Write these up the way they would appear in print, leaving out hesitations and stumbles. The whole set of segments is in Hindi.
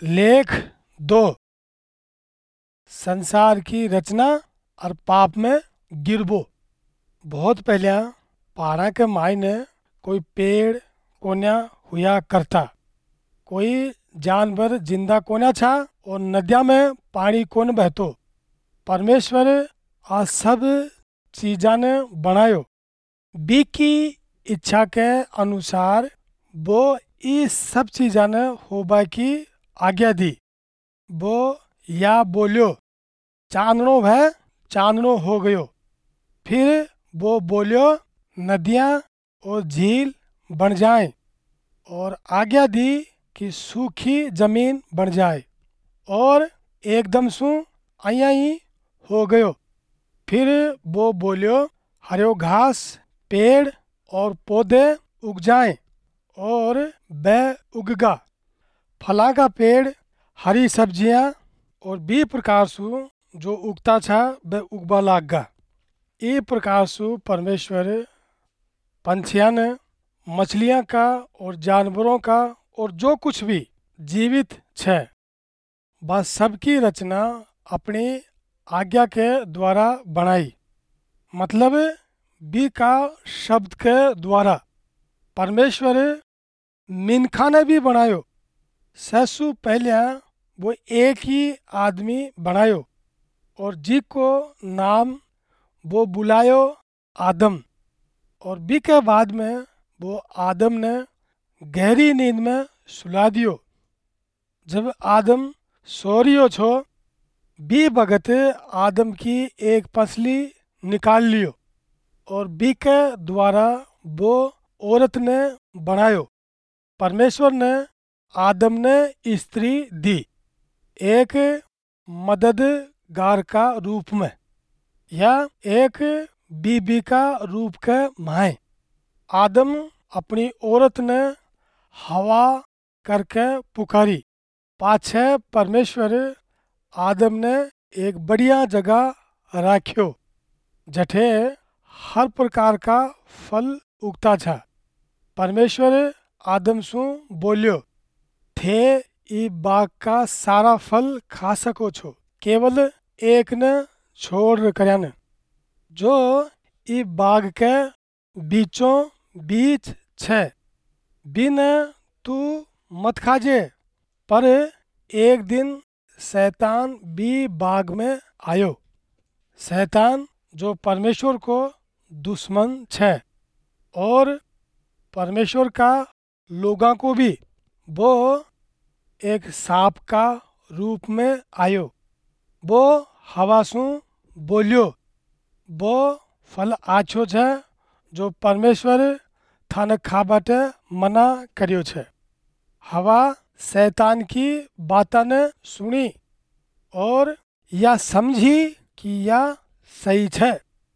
लेख 2। संसार की रचना और पाप में गिरबो। बहुत पहले पहाड़ा के मायने कोई पेड़ कोन्या हुआ करता। कोई जानवर जिंदा कोन्या छा और नदिया में पानी कोन बहतो। परमेश्वर आ सब चीजा ने बनायो। बी की इच्छा के अनुसार वो इस सब चीजा ने होबा की आज्ञा दी। वो या बोलियो चांदनो है, चांदनो हो गयो। फिर वो बोलियो नदियाँ और झील बन जाएं, और आज्ञा दी कि सूखी जमीन बन जाए, और एकदम सु अया ही हो गयो। फिर वो बोलियो हरियो घास, पेड़ और पौधे उग जाएं, और वह उगगा। फला का पेड़, हरी सब्जियां और भी प्रकार सु जो उगता छा वह उगवा लागगा। ई प्रकार सु परमेश्वर पंछियां ने, मछलियां का और जानवरों का और जो कुछ भी जीवित छे बस सबकी रचना अपनी आज्ञा के द्वारा बनाई। मतलब बी का शब्द के द्वारा परमेश्वर मिनखा ने भी बनायो। ससु पहले वो एक ही आदमी बनायो, और जी को नाम वो बुलायो आदम। और बी के बाद में वो आदम ने गहरी नींद में सुला दियो। जब आदम सो रियो छो, बी भगत आदम की एक पसली निकाल लियो, और बी के द्वारा वो औरत ने बनायो। परमेश्वर ने आदम ने स्त्री दी, एक मददगार का रूप में, या एक बीबी का रूप के माए। आदम अपनी औरत ने हवा करके पुकारी। पाछे परमेश्वर आदम ने एक बढ़िया जगह राख्यो, जठे हर प्रकार का फल उगता था। परमेश्वर आदम सु बोलियो थे ई बाग का सारा फल खा सको छो, केवल एक ने छोड़ करन, जो ई बाग के बीचों बीच छे। बिन तू मत खाजे। पर एक दिन शैतान भी बाग में आयो। शैतान जो परमेश्वर को दुश्मन छे, और परमेश्वर का लोगों को भी वो एक सांप का रूप में आयो। वो हवा सु बोलियो वो फल आछो छे जो परमेश्वर थाने खाबाटे मना करियो छे। हवा शैतान की बाता ने सुनी, और या समझी कि या सही छे,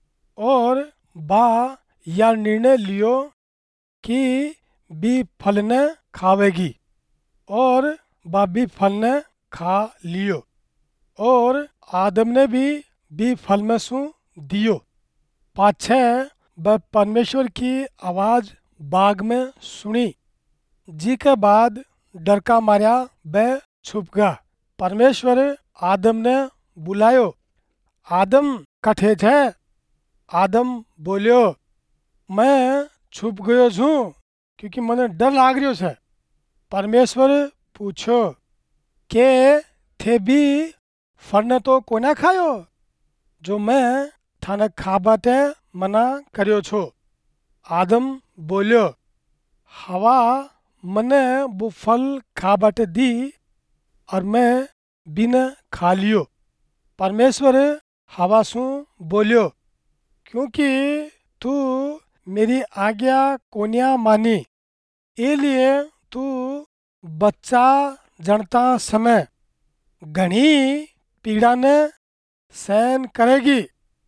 और बा या निर्णय लियो कि बी फल ने खावेगी, और बा बी फल ने खा लियो। और आदम ने भी फल में सु दियो। पाछे वह परमेश्वर की आवाज बाग में सुनी। जी के बाद डर का मार्या वह छुप गया। परमेश्वर आदम ने बुलायो, आदम कठे छे? आदम बोलियो मैं छुप गयो छू क्योंकि मने डर लाग रियो छे। परमेश्वर पूछो के थे भी फल ने तो कोने खायो जो मैं थाने खाबाटे मना करियो छो। आदम बोलियो हवा मने वो फल खाबाटे दी, और मैं बिन खा लियो। परमेश्वर हवा सु बोलियो क्योंकि तू मेरी आज्ञा कोन्या मानी, इसलिए तू बच्चा जनता समय घनी पीड़ा ने सहन करेगी,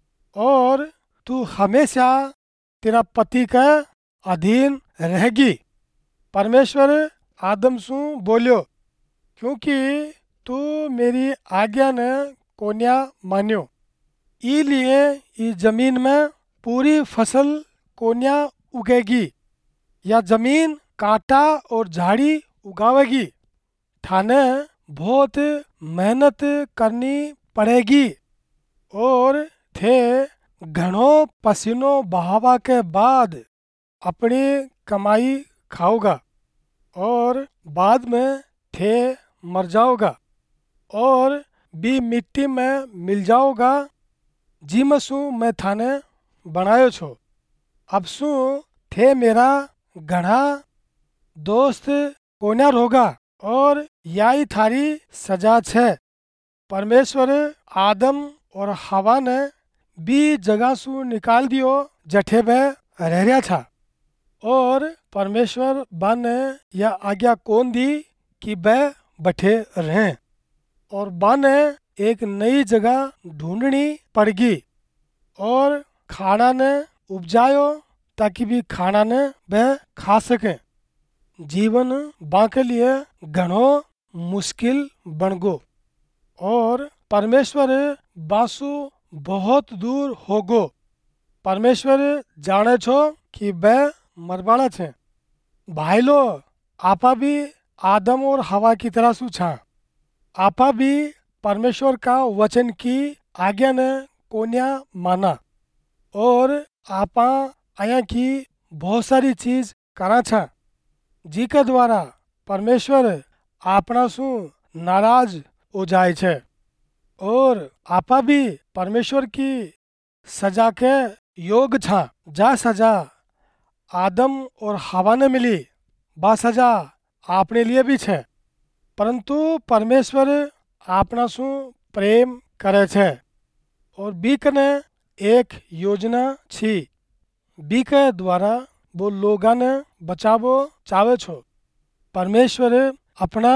और तू हमेशा तेरा पति के अधीन रहेगी। परमेश्वर आदम सु बोलियो क्योंकि तू मेरी आज्ञा ने कोन्या मान्यो, इसलिए इस जमीन में पूरी फसल कोन्या उगेगी, या जमीन कांटा और झाड़ी उगावेगी। थाने बहुत मेहनत करनी पड़ेगी और थे घणो पसीनो बहावा के बाद अपनी कमाई खाओगा और बाद में थे मर जाओगा और भी मिट्टी में मिल जाओगा। जिम शू मैं थाने बनायो छो। अब शू थे मेरा घणा दोस्त कोन्या रोगा और याई थारी सजा छे। परमेश्वर आदम और हवा ने भी जगह सू निकाल दियो जठे बे रह रहा था और परमेश्वर बाने या आज्ञा कौन दी कि वह बठे रहें और बाने एक नई जगह ढूंढनी पड़गी और खाना ने उपजायो ताकि भी खाना ने वह खा सके। जीवन बा के लिए घणो मुश्किल बन गो और परमेश्वर बासु बहुत दूर हो गो। परमेश्वर जाने छो कि वह मरवाड़ा छे। भाई लो आपा भी आदम और हवा की तरह सु छा। आपा भी परमेश्वर का वचन की आज्ञा ने कोन्या माना और आपा आया की बहुत सारी चीज करा छा जी के द्वारा परमेश्वर आपना सु नाराज हो जाए छे और आपा भी परमेश्वर की सजा के योग छा। जा सजा आदम और हवा ने मिली बा सजा आपने लिए भी छे परंतु परमेश्वर आपना सु प्रेम करे छे और बी कने एक योजना छी। बी के द्वारा वो लोगा ने बचावो चावे छो। परमेश्वर अपना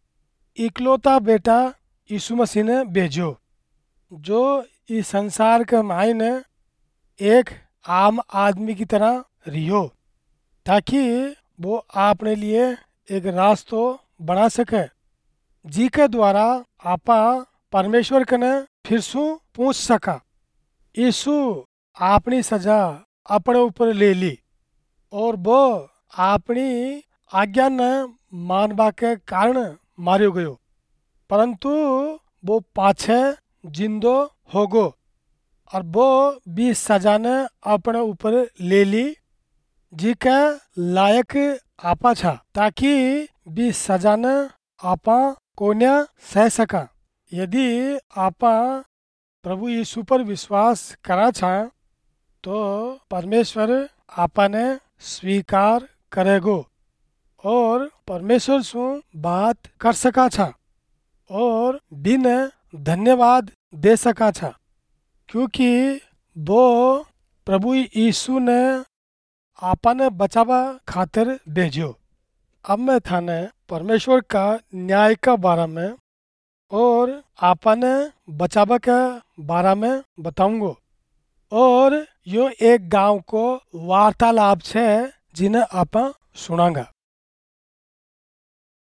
इकलौता बेटा यीशु मसीह ने भेजो जो इस संसार के मायने एक आम आदमी की तरह रियो ताकि वो आपने लिए एक रास्तो बना सके जी के द्वारा आपा परमेश्वर कने फिर सु पूछ सका। यीशु अपनी सजा अपने ऊपर ले ली और वो अपनी आज्ञा ने मानवा के कारण मारियो गयो परंतु वो पाछे जिंदो हो गो और वो भी सजा ने अपने ऊपर ले ली जी के लायक आपा छा ताकि भी सजा ने आपा कोन्या सह सका। यदि आपा प्रभु यीशु पर विश्वास करा छा तो परमेश्वर आपा ने स्वीकार करेगो और परमेश्वर सु बात कर सका छा और बिन धन्यवाद दे सका छा क्योंकि वो प्रभु यीशु ने आपा ने बचावा खातिर भेजो। अब मैं थाने परमेश्वर का न्याय का बारे में और आपा ने बचावा के बारे में बताऊंगो और यो एक गांव को वार्तालाप छे जिन्हें आपा सुनांगा।